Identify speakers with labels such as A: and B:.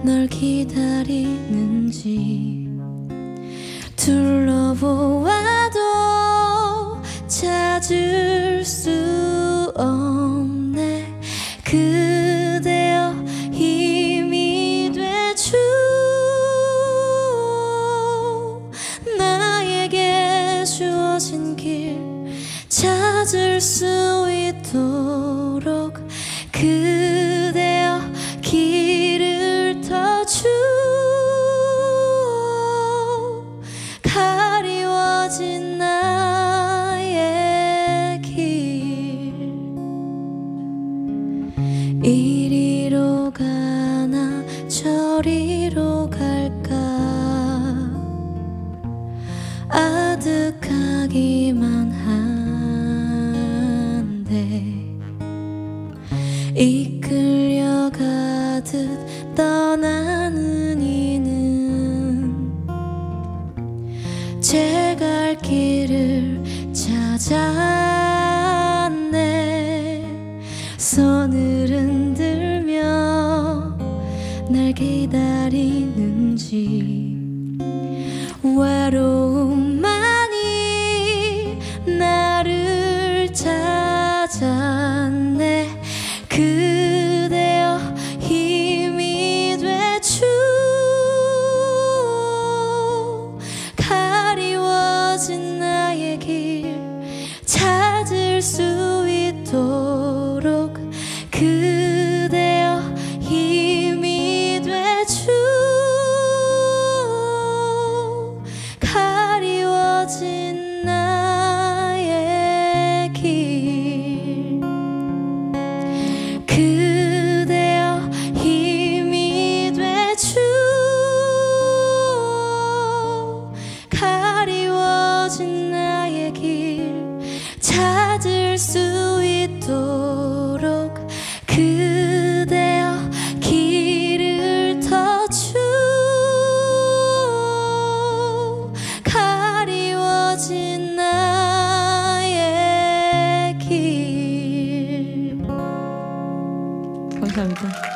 A: 널 기다리는지 둘러보아도 찾을 수 없네. 그대여 힘이 되주 나에게 주어진 길 찾을 수 있도록 그대여 길을 터주 가리워진 나의 길 이리로 가나 저리로 갈까 아득하기만 한데 이끌려가듯 떠나는 이는 제 갈 길을 찾았네. 손을 흔들며 날 기다리는지 외로움만이 나를 찾았네. 그대여 힘이 되주 가리워진 나의 길 찾을 수 있도록 그대여 힘이 되주 가리워진 나의 길 그대여 힘이 되주 가리워진 나의 길 찾을 수 있도록 그대여 길을 터주 가리워진 나의 길. 감사합니다.